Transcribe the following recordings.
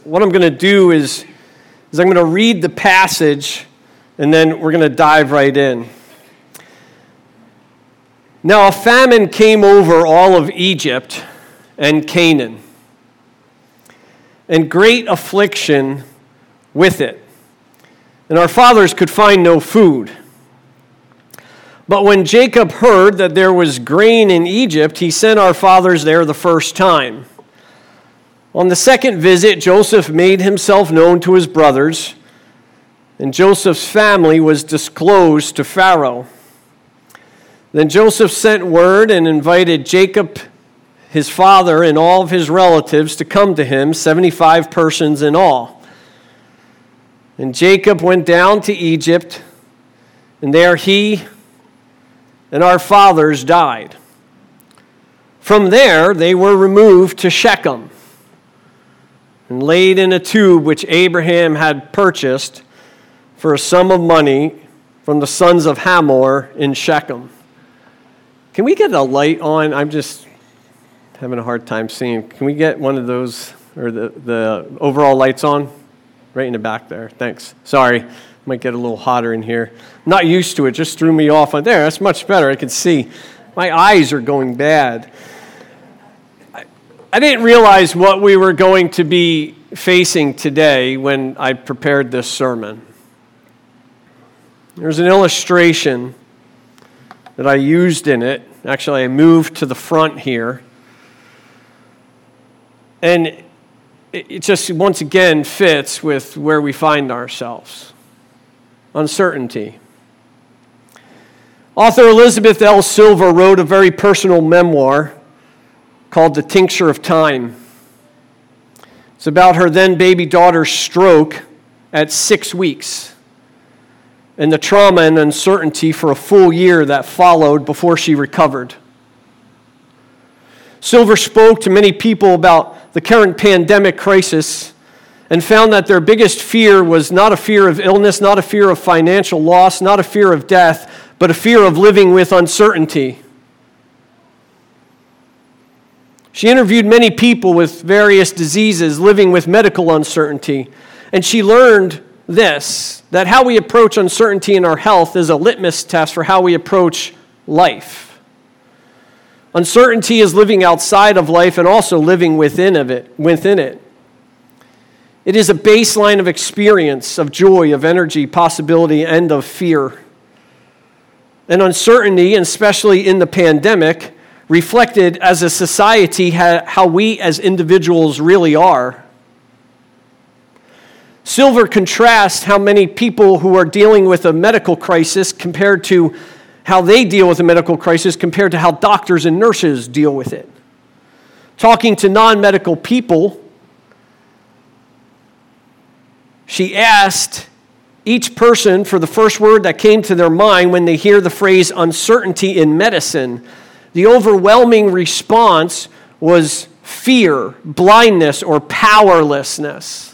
What I'm going to do is I'm going to read the passage, and then we're going to dive right in. Now a famine came over all of Egypt and Canaan, and great affliction with it. And our fathers could find no food. But when Jacob heard that there was grain in Egypt, he sent our fathers there the first time. On the second visit, Joseph made himself known to his brothers, and Joseph's family was disclosed to Pharaoh. Then Joseph sent word and invited Jacob, his father, and all of his relatives to come to him, 75 persons in all. And Jacob went down to Egypt, and there he and our fathers died. From there, they were removed to Shechem and laid in a tomb which Abraham had purchased for a sum of money from the sons of Hamor in Shechem. Can we get a light on? I'm just having a hard time seeing. Can we get one of those, or the overall lights on? Right in the back there. Thanks. Sorry. Might get a little hotter in here. I'm not used to it. Just threw me off. There, that's much better. I can see. My eyes are going bad. I didn't realize what we were going to be facing today when I prepared this sermon. There's an illustration that I used in it. Actually, I moved to the front here. And it just, once again, fits with where we find ourselves. Uncertainty. Author Elizabeth L. Silver wrote a very personal memoir called The Tincture of Time. It's about her then baby daughter's stroke at 6 weeks and the trauma and uncertainty for a full year that followed before she recovered. Silver spoke to many people about the current pandemic crisis and found that their biggest fear was not a fear of illness, not a fear of financial loss, not a fear of death, but a fear of living with uncertainty. She interviewed many people with various diseases living with medical uncertainty, and she learned this, that how we approach uncertainty in our health is a litmus test for how we approach life. Uncertainty is living outside of life and also living within it. It is a baseline of experience, of joy, of energy, possibility, and of fear. And uncertainty, and especially in the pandemic, reflected as a society how we as individuals really are. Silver contrasts how many people who are dealing with a medical crisis compared to how they deal with a medical crisis compared to how doctors and nurses deal with it. Talking to non-medical people, she asked each person for the first word that came to their mind when they hear the phrase uncertainty in medicine. The overwhelming response was fear, blindness, or powerlessness.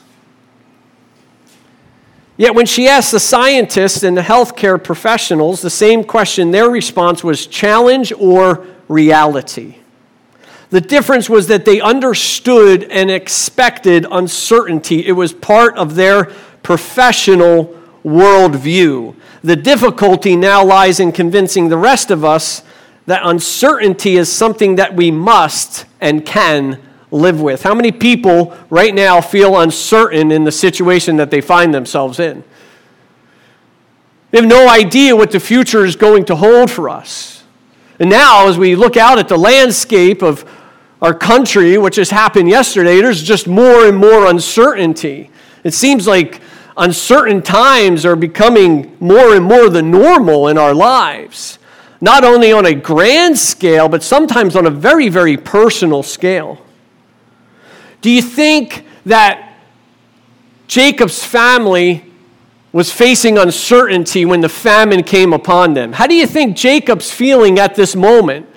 Yet when she asked the scientists and the healthcare professionals the same question, their response was challenge or reality. The difference was that they understood and expected uncertainty. It was part of their professional worldview. The difficulty now lies in convincing the rest of us that uncertainty is something that we must and can live with. How many people right now feel uncertain in the situation that they find themselves in? They have no idea what the future is going to hold for us. And now, as we look out at the landscape of our country, which has happened yesterday, there's just more and more uncertainty. It seems like uncertain times are becoming more and more the normal in our lives. Not only on a grand scale, but sometimes on a very, very personal scale. Do you think that Jacob's family was facing uncertainty when the famine came upon them? How do you think Jacob's feeling at this moment?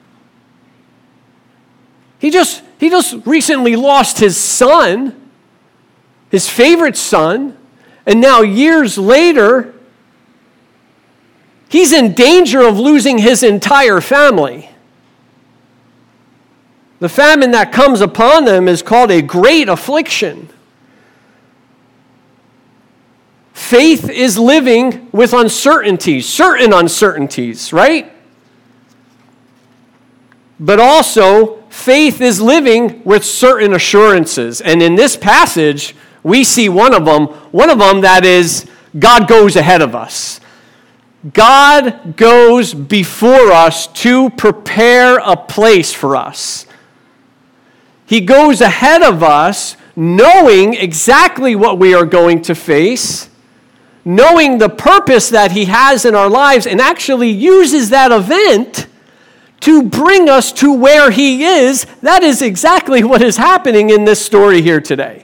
He just recently lost his son, his favorite son, and now years later, he's in danger of losing his entire family. The famine that comes upon them is called a great affliction. faith is living with uncertainties, certain uncertainties, right? But also, faith is living with certain assurances. And in this passage, we see one of them that is, God goes ahead of us. God goes before us to prepare a place for us. He goes ahead of us, knowing exactly what we are going to face, knowing the purpose that he has in our lives, and actually uses that event to bring us to where he is. That is exactly what is happening in this story here today.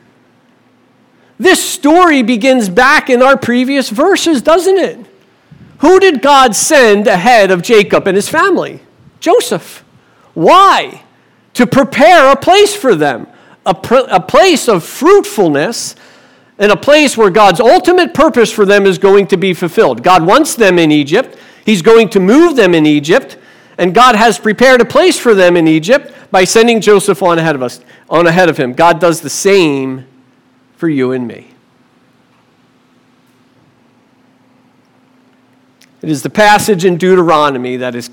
This story begins back in our previous verses, doesn't it? Who did God send ahead of Jacob and his family? Joseph. Why? To prepare a place for them, a place of fruitfulness, and a place where God's ultimate purpose for them is going to be fulfilled. God wants them in Egypt. He's going to move them in Egypt, and God has prepared a place for them in Egypt by sending Joseph on ahead of him. God does the same for you and me. It is the passage in Deuteronomy that is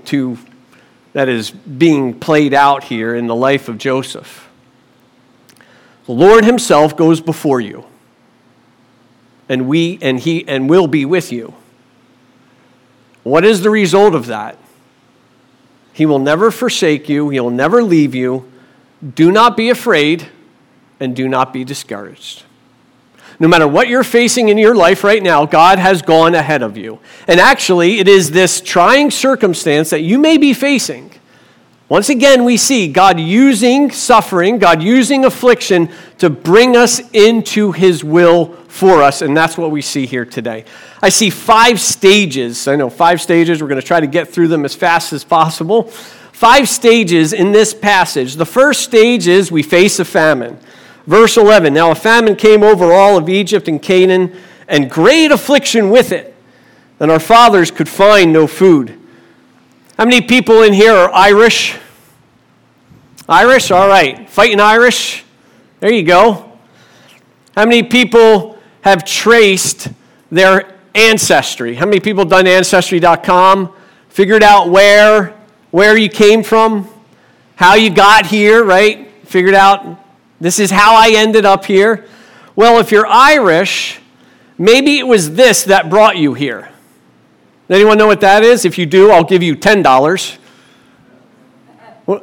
being played out here in the life of Joseph. The Lord himself goes before you, and will be with you. What is the result of that? He will never forsake you. He will never leave you. Do not be afraid, and do not be discouraged. No matter what you're facing in your life right now, God has gone ahead of you. And actually, it is this trying circumstance that you may be facing. Once again, we see God using suffering, God using affliction to bring us into his will for us. And that's what we see here today. I see 5 stages. I know 5 stages. We're going to try to get through them as fast as possible. 5 stages in this passage. The first stage is we face a famine. Verse 11, now a famine came over all of Egypt and Canaan, and great affliction with it, and our fathers could find no food. How many people in here are Irish? Irish? All right. Fighting Irish? There you go. How many people have traced their ancestry? How many people have done Ancestry.com? Figured out where you came from? How you got here, right? Figured out, this is how I ended up here. Well, if you're Irish, maybe it was this that brought you here. Anyone know what that is? If you do, I'll give you $10. What?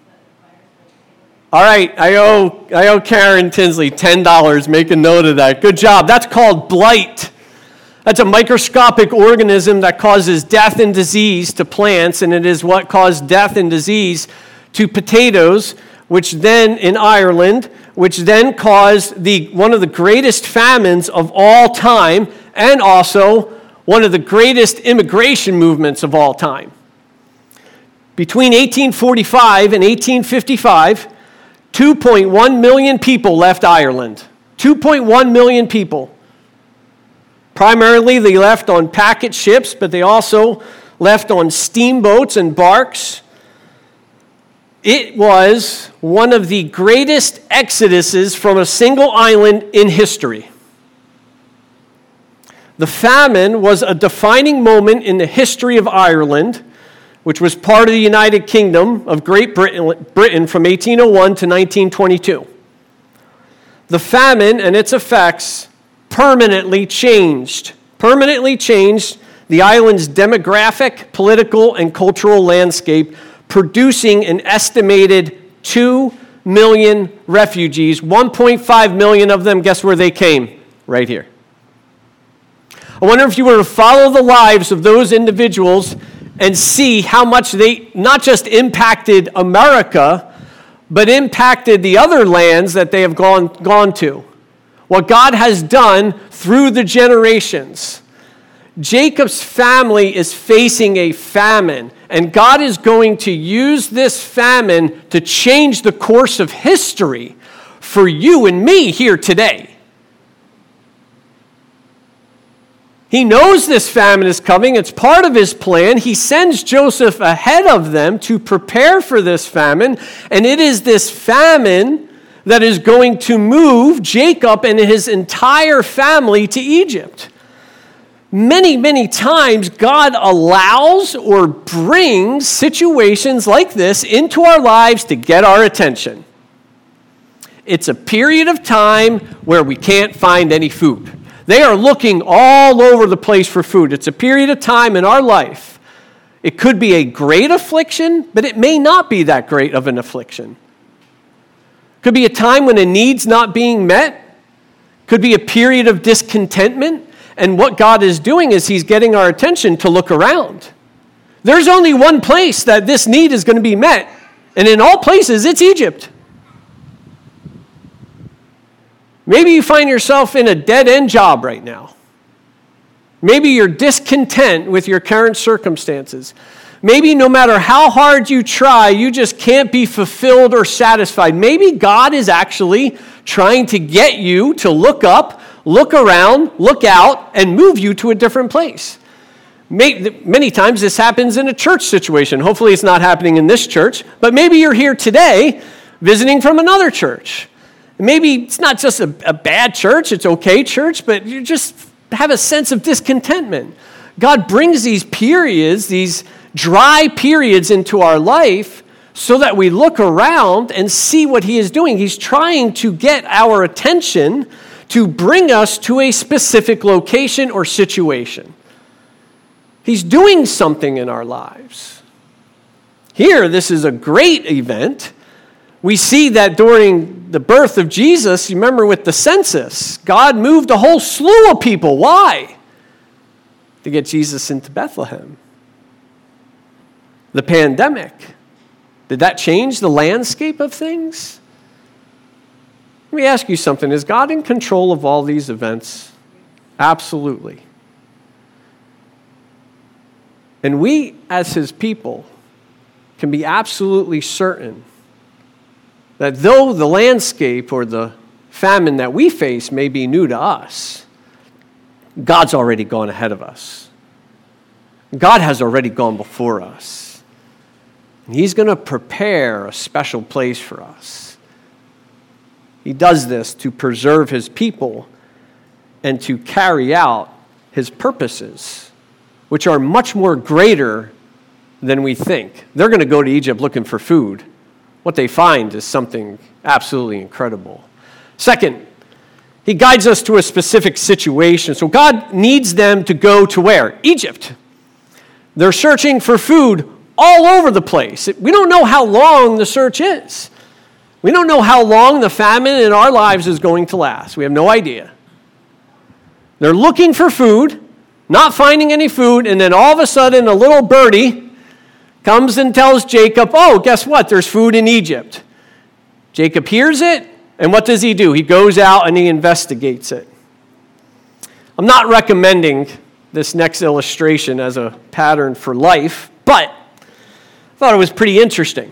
All right, I owe Karen Tinsley $10. Make a note of that. Good job. That's called blight. That's a microscopic organism that causes death and disease to plants, and it is what caused death and disease to potatoes, which then in Ireland, which then caused one of the greatest famines of all time, and also one of the greatest immigration movements of all time. Between 1845 and 1855, 2.1 million people left Ireland. 2.1 million people. Primarily, they left on packet ships, but they also left on steamboats and barks. It was one of the greatest exoduses from a single island in history. The famine was a defining moment in the history of Ireland, which was part of the United Kingdom of Great Britain from 1801 to 1922. The famine and its effects permanently changed the island's demographic, political, and cultural landscape, producing an estimated 2 million refugees. 1.5 million of them, guess where they came? Right here. I wonder if you were to follow the lives of those individuals and see how much they not just impacted America, but impacted the other lands that they have gone to. What God has done through the generations. Jacob's family is facing a famine, and God is going to use this famine to change the course of history for you and me here today. He knows this famine is coming. It's part of his plan. He sends Joseph ahead of them to prepare for this famine, and it is this famine that is going to move Jacob and his entire family to Egypt. Many, many times, God allows or brings situations like this into our lives to get our attention. It's a period of time where we can't find any food. They are looking all over the place for food. It's a period of time in our life. It could be a great affliction, but it may not be that great of an affliction. Could be a time when a need's not being met. Could be a period of discontentment. And what God is doing is he's getting our attention to look around. There's only one place that this need is going to be met. And in all places, it's Egypt. Maybe you find yourself in a dead-end job right now. Maybe you're discontent with your current circumstances. Maybe no matter how hard you try, you just can't be fulfilled or satisfied. Maybe God is actually trying to get you to look up, look around, look out, and move you to a different place. Many times this happens in a church situation. Hopefully it's not happening in this church, but maybe you're here today visiting from another church. Maybe it's not just a bad church, it's okay church, but you just have a sense of discontentment. God brings these periods, these dry periods into our life so that we look around and see what he is doing. He's trying to get our attention to bring us to a specific location or situation. He's doing something in our lives. Here, this is a great event. We see that during the birth of Jesus, you remember with the census, God moved a whole slew of people. Why? To get Jesus into Bethlehem. The pandemic, did that change the landscape of things? Let me ask you something. Is God in control of all these events? Absolutely. And we, as his people, can be absolutely certain that though the landscape or the famine that we face may be new to us, God's already gone ahead of us. God has already gone before us. And he's going to prepare a special place for us. He does this to preserve his people and to carry out his purposes, which are much more greater than we think. They're going to go to Egypt looking for food. What they find is something absolutely incredible. Second, he guides us to a specific situation. So God needs them to go to where? Egypt. They're searching for food all over the place. We don't know how long the search is. We don't know how long the famine in our lives is going to last. We have no idea. They're looking for food, not finding any food, and then all of a sudden a little birdie comes and tells Jacob, oh, guess what? There's food in Egypt. Jacob hears it, and what does he do? He goes out and he investigates it. I'm not recommending this next illustration as a pattern for life, but I thought it was pretty interesting.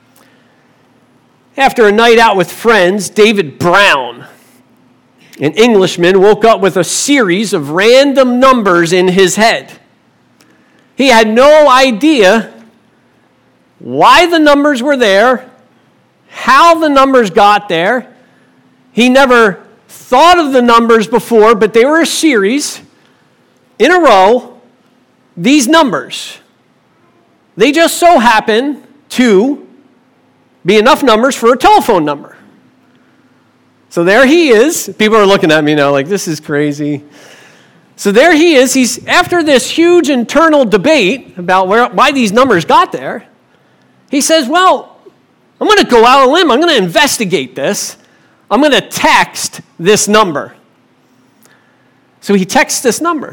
After a night out with friends, David Brown, an Englishman, woke up with a series of random numbers in his head. He had no idea why the numbers were there, how the numbers got there. He never thought of the numbers before, but they were a series in a row. These numbers, they just so happen to be enough numbers for a telephone number. So there he is. People are looking at me now like, this is crazy. So there he is. He's after this huge internal debate about why these numbers got there. He says, well, I'm going to go out on a limb. I'm going to investigate this. I'm going to text this number. So he texts this number.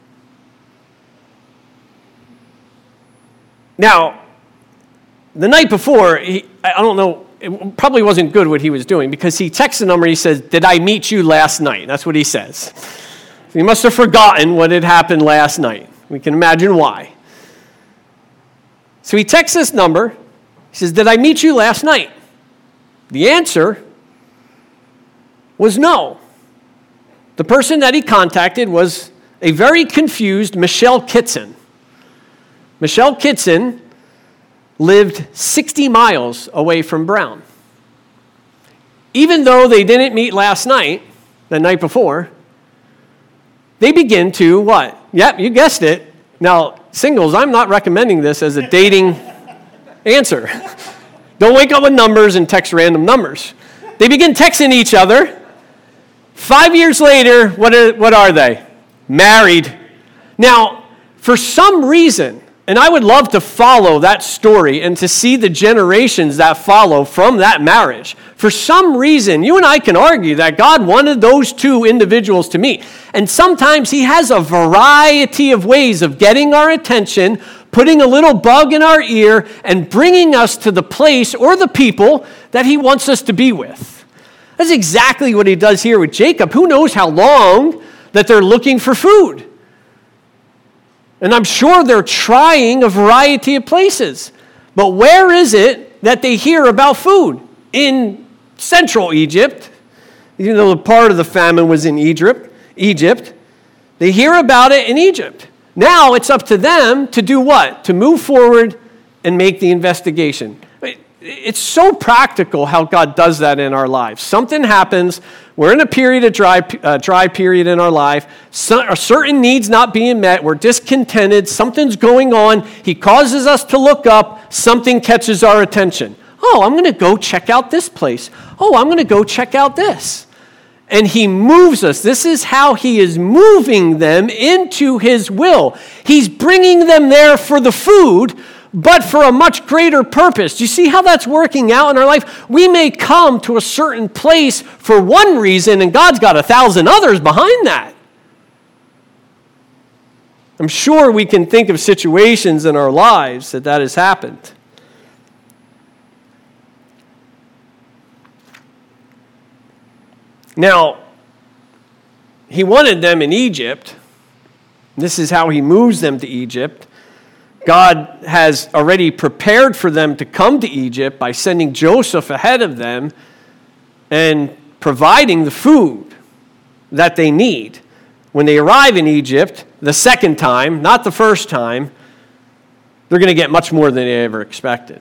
Now, the night before, I don't know, it probably wasn't good what he was doing because he texts the number and he says, did I meet you last night? That's what he says. So he must have forgotten what had happened last night. We can imagine why. So he texts this number. He says, did I meet you last night? The answer was no. The person that he contacted was a very confused Michelle Kitson. Michelle Kitson lived 60 miles away from Brown. even though they didn't meet last night, the night before, they begin to what? Yep, you guessed it. Now, singles, I'm not recommending this as a dating answer. Don't wake up with numbers and text random numbers. They begin texting each other. 5 years later, what are they? Married. Now, for some reason, and I would love to follow that story and to see the generations that follow from that marriage. For some reason, you and I can argue that God wanted those two individuals to meet. And sometimes he has a variety of ways of getting our attention, putting a little bug in our ear, and bringing us to the place or the people that he wants us to be with. That's exactly what he does here with Jacob. Who knows how long that they're looking for food? And I'm sure they're trying a variety of places. But where is it that they hear about food? In central Egypt. Even though the part of the famine was in Egypt. They hear about it in Egypt. Now it's up to them to do what? To move forward and make the investigation. It's so practical how God does that in our lives. Something happens. We're in a period of dry period in our life. Certain needs not being met. We're discontented. Something's going on. He causes us to look up. Something catches our attention. Oh, I'm going to go check out this place. Oh, I'm going to go check out this. And he moves us. This is how he is moving them into his will. He's bringing them there for the food, but for a much greater purpose. Do you see how that's working out in our life? We may come to a certain place for one reason, and God's got 1,000 others behind that. I'm sure we can think of situations in our lives that has happened. Now, he wanted them in Egypt. This is how he moves them to Egypt. God has already prepared for them to come to Egypt by sending Joseph ahead of them and providing the food that they need. When they arrive in Egypt, the second time, not the first time, they're going to get much more than they ever expected.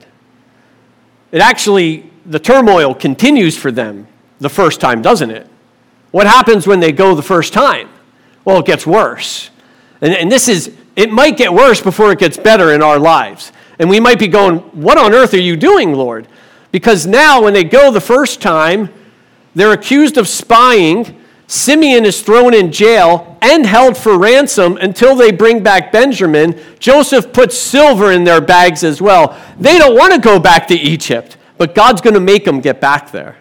The turmoil continues for them the first time, doesn't it? What happens when they go the first time? Well, it gets worse. And it might get worse before it gets better in our lives. And we might be going, what on earth are you doing, Lord? Because now when they go the first time, they're accused of spying. Simeon is thrown in jail and held for ransom until they bring back Benjamin. Joseph puts silver in their bags as well. They don't want to go back to Egypt, but God's going to make them get back there.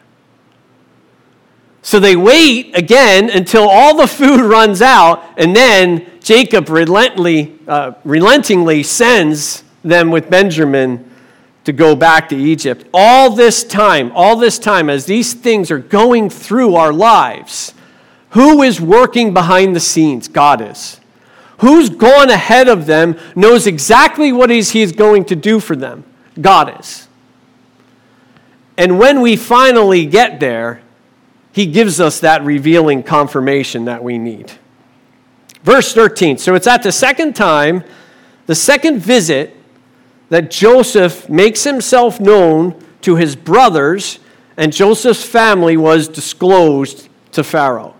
So they wait again until all the food runs out, and then Jacob relentingly sends them with Benjamin to go back to Egypt. All this time, as these things are going through our lives, who is working behind the scenes? God is. Who's gone ahead of them, knows exactly what he's going to do for them? God is. And when we finally get there, he gives us that revealing confirmation that we need. Verse 13, so it's at the second time, the second visit, that Joseph makes himself known to his brothers, and Joseph's family was disclosed to Pharaoh.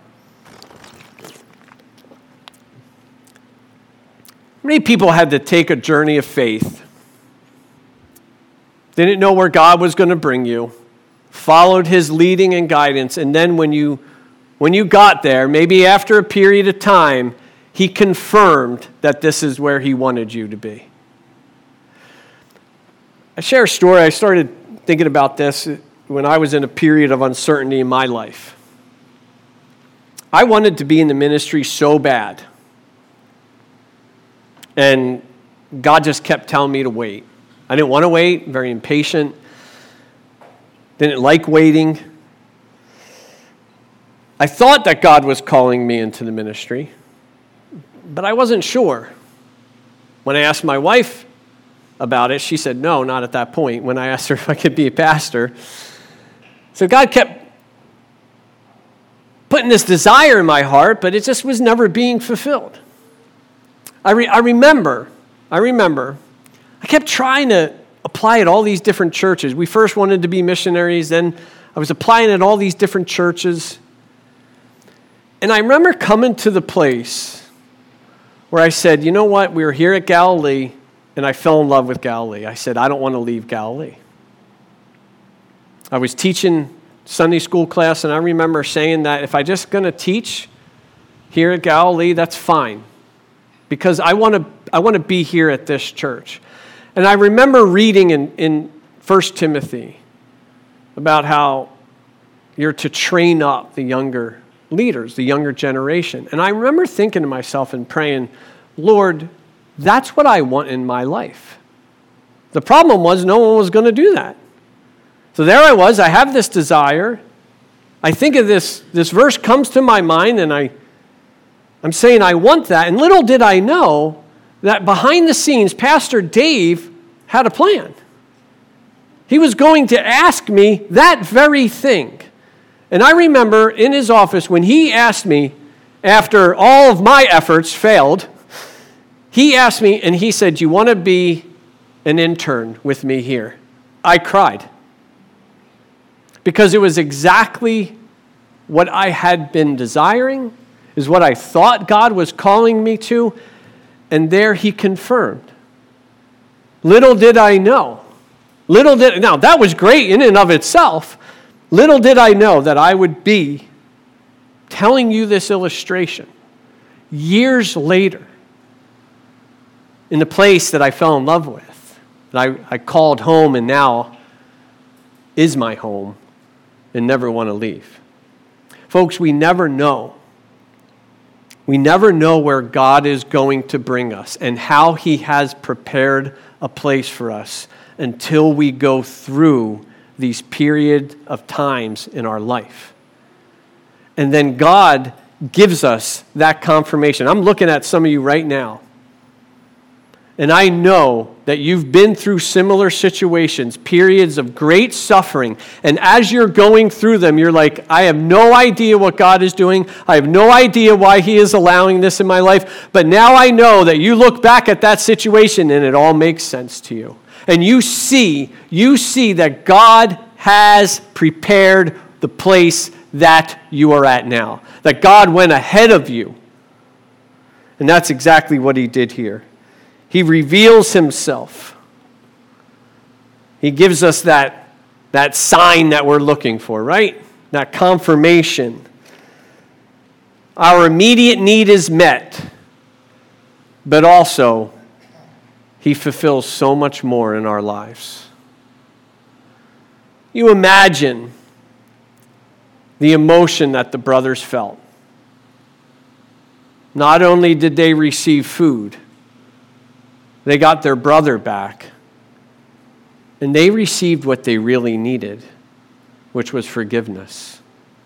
Many people had to take a journey of faith. Didn't know where God was going to bring you. Followed his leading and guidance, and then when you got there, maybe after a period of time, he confirmed that this is where he wanted you to be. I share a story. I started thinking about this when I was in a period of uncertainty in my life. I wanted to be in the ministry so bad, and God just kept telling me to wait. I didn't want to wait, very impatient. Didn't like waiting. I thought that God was calling me into the ministry, but I wasn't sure. When I asked my wife about it, she said no, not at that point, when I asked her if I could be a pastor. So God kept putting this desire in my heart, but it just was never being fulfilled. I remember, I kept trying to apply at all these different churches. We first wanted to be missionaries, then I was applying at all these different churches. And I remember coming to the place where I said, you know what, we were here at Galilee, and I fell in love with Galilee. I said, I don't want to leave Galilee. I was teaching Sunday school class, and I remember saying that if I'm just going to teach here at Galilee, that's fine, because I want to be here at this church. And I remember reading in 1 Timothy about how you're to train up the younger leaders, the younger generation. And I remember thinking to myself and praying, Lord, that's what I want in my life. The problem was no one was going to do that. So there I was, I have this desire. I think of this verse comes to my mind, and I'm saying I want that. And little did I know that behind the scenes, Pastor Dave had a plan. He was going to ask me that very thing. And I remember in his office when he asked me, after all of my efforts failed, he asked me and he said, do you want to be an intern with me here? I cried. Because it was exactly what I had been desiring, is what I thought God was calling me to, and there he confirmed. Little did I know. Now, that was great in and of itself. Little did I know that I would be telling you this illustration years later in the place that I fell in love with, that I called home and now is my home and never want to leave. Folks, we never know. We never know where God is going to bring us and how he has prepared a place for us until we go through these period of times in our life. And then God gives us that confirmation. I'm looking at some of you right now. And I know that you've been through similar situations, periods of great suffering. And as you're going through them, you're like, I have no idea what God is doing. I have no idea why he is allowing this in my life. But now I know that you look back at that situation and it all makes sense to you. And you see that God has prepared the place that you are at now. That God went ahead of you. And that's exactly what he did here. He reveals himself. He gives us that sign that we're looking for, right? That confirmation. Our immediate need is met, but also he fulfills so much more in our lives. You imagine the emotion that the brothers felt. Not only did they receive food, they got their brother back, and they received what they really needed, which was forgiveness.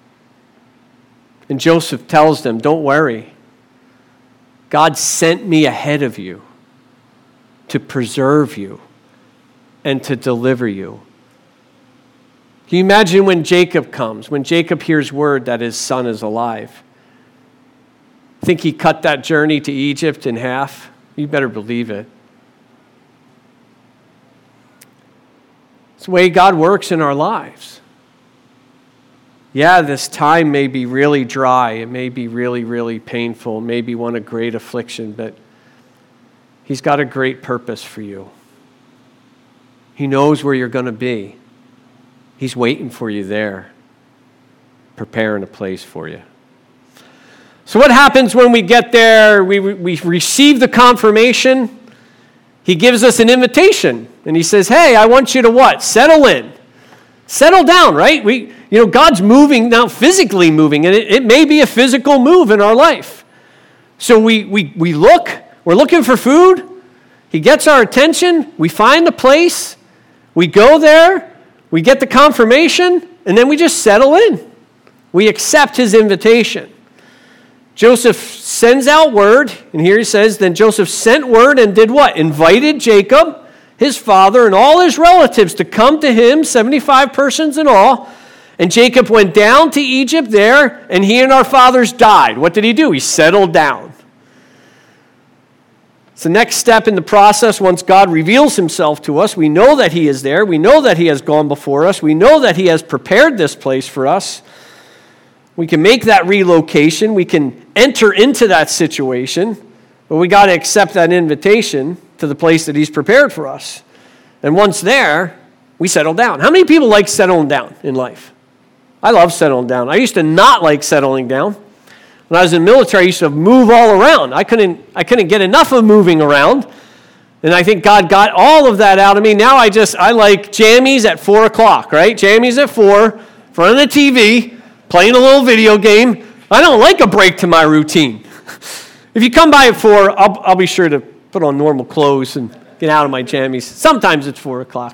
And Joseph tells them, don't worry. God sent me ahead of you to preserve you and to deliver you. Can you imagine when Jacob comes, when Jacob hears word that his son is alive? Think he cut that journey to Egypt in half? You better believe it. It's the way God works in our lives. Yeah, this time may be really dry. It may be really, really painful. It may be one of great affliction, but he's got a great purpose for you. He knows where you're going to be. He's waiting for you there, preparing a place for you. So what happens when we get there? We receive the confirmation. He gives us an invitation, and he says, hey, I want you to what? Settle in. Settle down, right? God's moving now, physically moving, and it may be a physical move in our life. So we look, we're looking for food. He gets our attention. We find a place. We go there. We get the confirmation, and then we just settle in. We accept his invitation. Joseph sends out word, and here he says, then Joseph sent word and did what? Invited Jacob, his father, and all his relatives to come to him, 75 persons in all. And Jacob went down to Egypt there, and he and our fathers died. What did he do? He settled down. It's the next step in the process. Once God reveals himself to us, we know that he is there. We know that he has gone before us. We know that he has prepared this place for us. We can make that relocation. We can enter into that situation. But we got to accept that invitation to the place that he's prepared for us. And once there, we settle down. How many people like settling down in life? I love settling down. I used to not like settling down. When I was in the military, I used to move all around. I couldn't get enough of moving around. And I think God got all of that out of me. Now I like jammies at 4 o'clock, right? Jammies at 4, in front of the TV, playing a little video game. I don't like a break to my routine. If you come by at 4, I'll be sure to put on normal clothes and get out of my jammies. Sometimes it's 4 o'clock.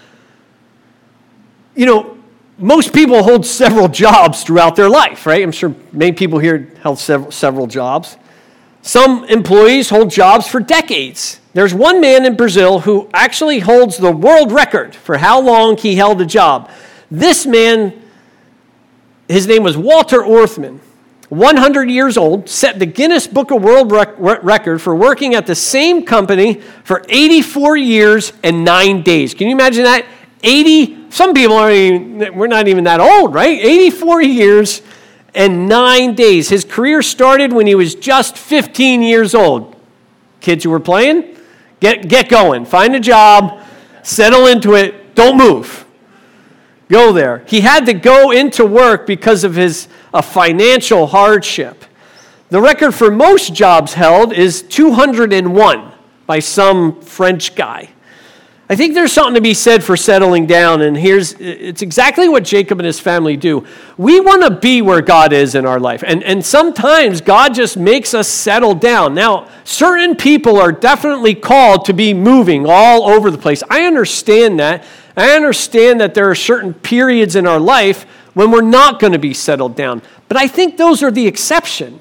You know, most people hold several jobs throughout their life, right? I'm sure many people here held several jobs. Some employees hold jobs for decades. There's one man in Brazil who actually holds the world record for how long he held a job. This man, his name was Walter Orthman, 100 years old, set the Guinness Book of World Record for working at the same company for 84 years and 9 days. Can you imagine that? Some people we're not even that old, right? 84 years and 9 days. His career started when he was just 15 years old. Kids who were playing, get going. Find a job, settle into it, don't move. Go there. He had to go into work because of a financial hardship. The record for most jobs held is 201 by some French guy. I think there's something to be said for settling down, and it's exactly what Jacob and his family do. We want to be where God is in our life, and sometimes God just makes us settle down. Now, certain people are definitely called to be moving all over the place. I understand that. I understand that there are certain periods in our life when we're not going to be settled down, but I think those are the exception.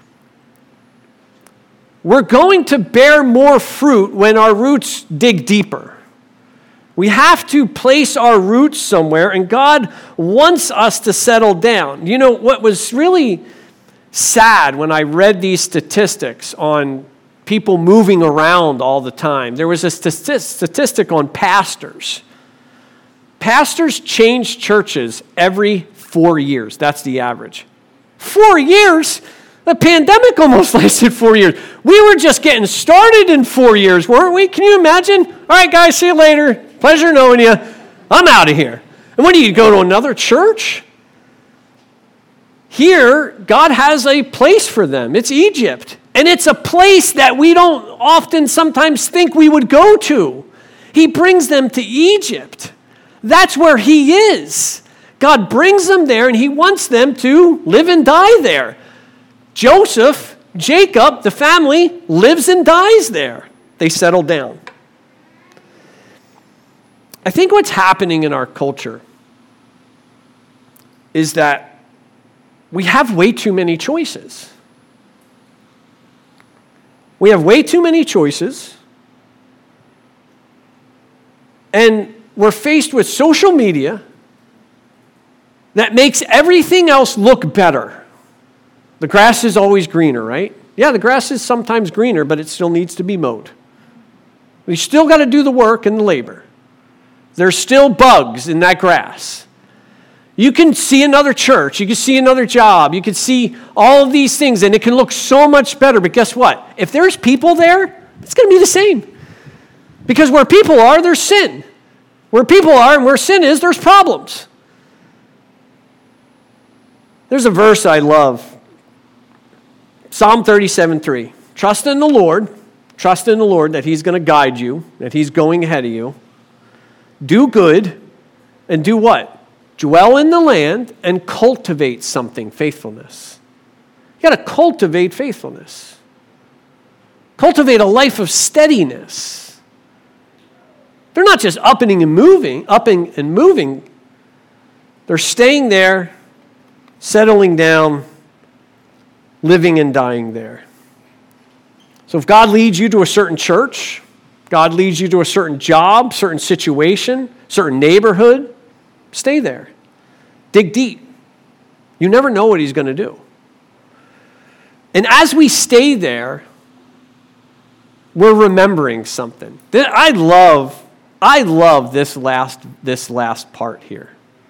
We're going to bear more fruit when our roots dig deeper. We have to place our roots somewhere, and God wants us to settle down. You know, what was really sad when I read these statistics on people moving around all the time, there was a statistic on pastors. Pastors change churches every 4 years. That's the average. 4 years? The pandemic almost lasted 4 years. We were just getting started in 4 years, weren't we? Can you imagine? All right, guys, see you later. Pleasure knowing you. I'm out of here. And when do you go to another church? Here, God has a place for them. It's Egypt. And it's a place that we don't often sometimes think we would go to. He brings them to Egypt. That's where he is. God brings them there, and he wants them to live and die there. Joseph, Jacob, the family, lives and dies there. They settle down. I think what's happening in our culture is that we have way too many choices. We have way too many choices, and we're faced with social media that makes everything else look better. The grass is always greener, right? Yeah, the grass is sometimes greener, but it still needs to be mowed. We still got to do the work and the labor. There's still bugs in that grass. You can see another church. You can see another job. You can see all of these things, and it can look so much better. But guess what? If there's people there, it's going to be the same. Because where people are, there's sin. Where people are and where sin is, there's problems. There's a verse I love. Psalm 37:3. Trust in the Lord that he's going to guide you, that he's going ahead of you. Do good, and do what? Dwell in the land and cultivate something, faithfulness. You got to cultivate faithfulness. Cultivate a life of steadiness. They're not just upping and moving. They're staying there, settling down, living and dying there. So if God leads you to a certain church, God leads you to a certain job, certain situation, certain neighborhood, stay there. Dig deep. You never know what he's going to do. And as we stay there, we're remembering something. I love this last part here.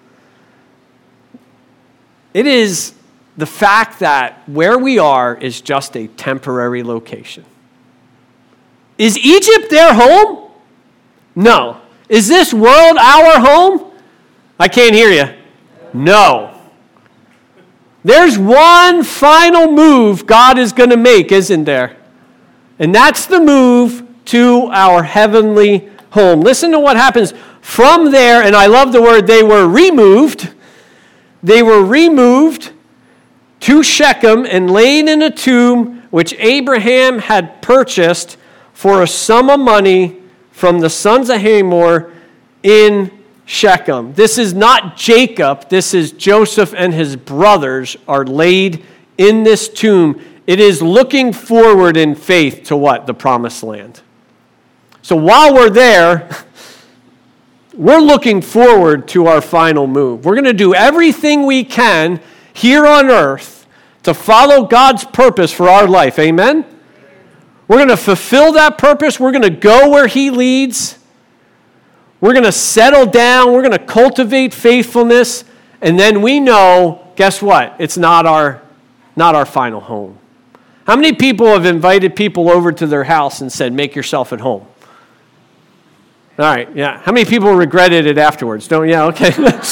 It is the fact that where we are is just a temporary location. Is Egypt their home? No. Is this world our home? I can't hear you. No. There's one final move God is going to make, isn't there? And that's the move to our heavenly home. Listen to what happens from there, and I love the word, they were removed. They were removed to Shechem and laid in a tomb which Abraham had purchased for a sum of money from the sons of Hamor in Shechem. This is not Jacob. This is Joseph and his brothers are laid in this tomb. It is looking forward in faith to what? The promised land. So while we're there, we're looking forward to our final move. We're going to do everything we can here on earth to follow God's purpose for our life. Amen? We're going to fulfill that purpose. We're going to go where He leads. We're going to settle down. We're going to cultivate faithfulness. And then we know, guess what? It's not our final home. How many people have invited people over to their house and said, make yourself at home? All right, yeah. How many people regretted it afterwards? Don't, yeah, okay.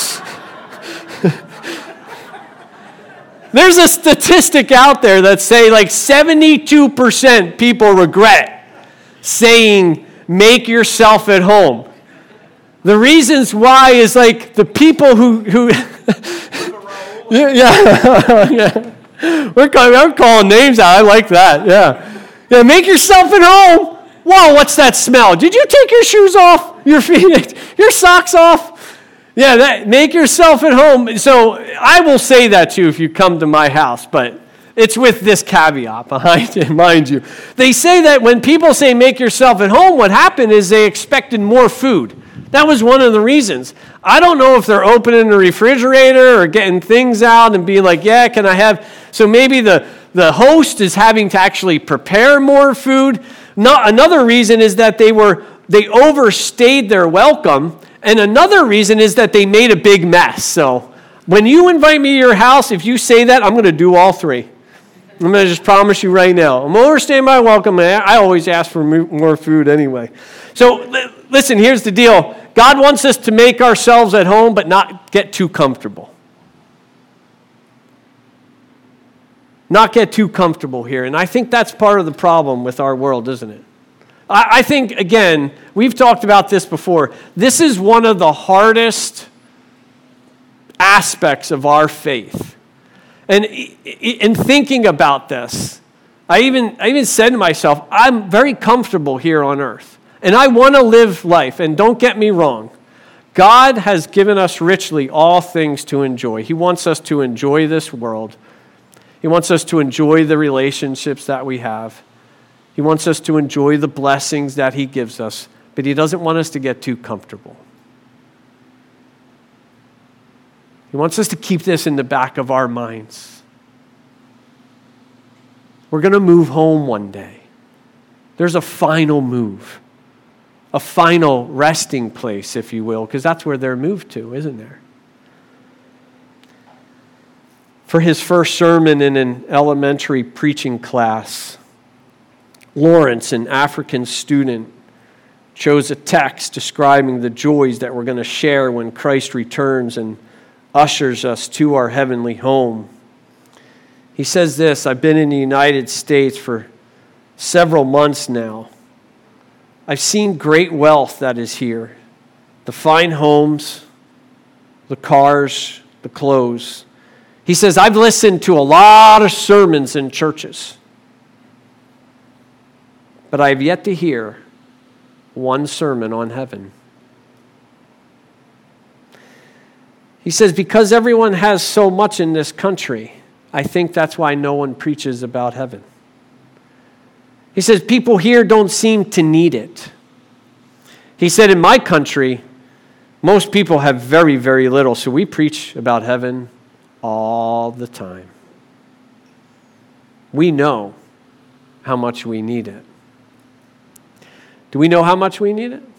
There's a statistic out there that say like 72% people regret saying, make yourself at home. The reasons why is like the people who yeah. I'm calling names out. I like that. Yeah. Make yourself at home. Whoa, what's that smell? Did you take your shoes off? Your feet, your socks off? Yeah, make yourself at home. So I will say that to you if you come to my house, but it's with this caveat behind it, mind you. They say that when people say make yourself at home, what happened is they expected more food. That was one of the reasons. I don't know if they're opening the refrigerator or getting things out and being like, yeah, can I have... So maybe the host is having to actually prepare more food. Another reason is that they overstayed their welcome. And another reason is that they made a big mess. So when you invite me to your house, if you say that, I'm going to do all three. I'm going to just promise you right now. I'm overstaying my welcome. I always ask for more food anyway. So listen, here's the deal. God wants us to make ourselves at home, but not get too comfortable. Not get too comfortable here. And I think that's part of the problem with our world, isn't it? I think, again, we've talked about this before. This is one of the hardest aspects of our faith. And in thinking about this, I even said to myself, I'm very comfortable here on earth. And I want to live life. And don't get me wrong. God has given us richly all things to enjoy. He wants us to enjoy this world. He wants us to enjoy the relationships that we have. He wants us to enjoy the blessings that He gives us. But He doesn't want us to get too comfortable. He wants us to keep this in the back of our minds. We're going to move home one day. There's a final move. A final resting place, if you will, because that's where they're moved to, isn't there? For his first sermon in an elementary preaching class, Lawrence, an African student, chose a text describing the joys that we're going to share when Christ returns and ushers us to our heavenly home. He says this, I've been in the United States for several months now. I've seen great wealth that is here. The fine homes, the cars, the clothes. He says, I've listened to a lot of sermons in churches, but I have yet to hear one sermon on heaven. He says, because everyone has so much in this country, I think that's why no one preaches about heaven. He says, people here don't seem to need it. He said, in my country, most people have very, very little, so we preach about heaven all the time. We know how much we need it. Do we know how much we need it?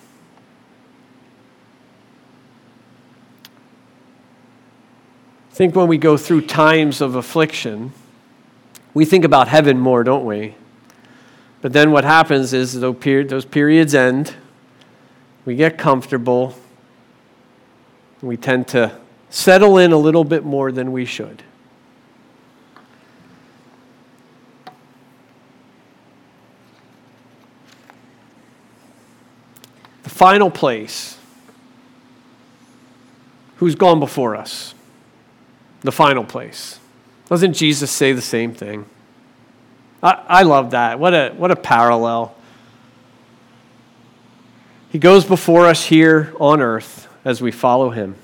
I think when we go through times of affliction, we think about heaven more, don't we? But then what happens is those periods end, we get comfortable, and we tend to settle in a little bit more than we should. The final place. Who's gone before us? The final place. Doesn't Jesus say the same thing? I love that. What a parallel. He goes before us here on earth as we follow him,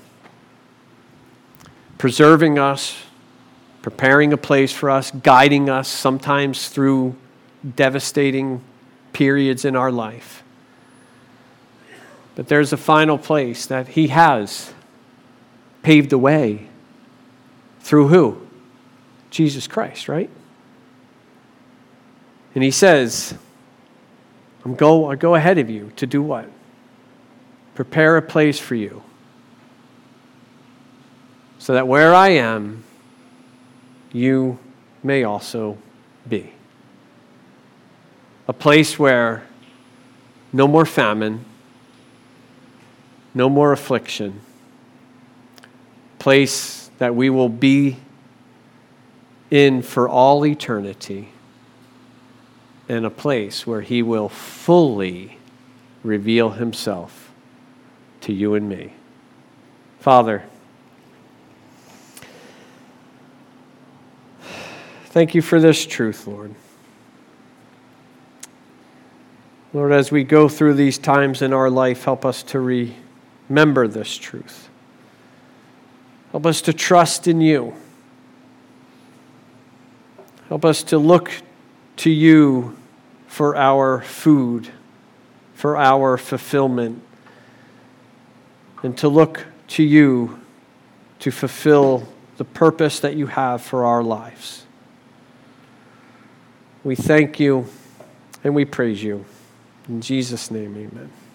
preserving us, preparing a place for us, guiding us sometimes through devastating periods in our life. But there's a final place that he has paved the way. Through who? Jesus Christ, right? And he says, I go ahead of you to do what? Prepare a place for you. So that where I am, you may also be. A place where no more famine, no more affliction. Place that we will be in for all eternity. And a place where he will fully reveal himself to you and me. Father, thank you for this truth, Lord. Lord, as we go through these times in our life, help us to remember this truth. Help us to trust in you. Help us to look to you for our food, for our fulfillment, and to look to you to fulfill the purpose that you have for our lives. We thank you and we praise you. In Jesus' name, amen.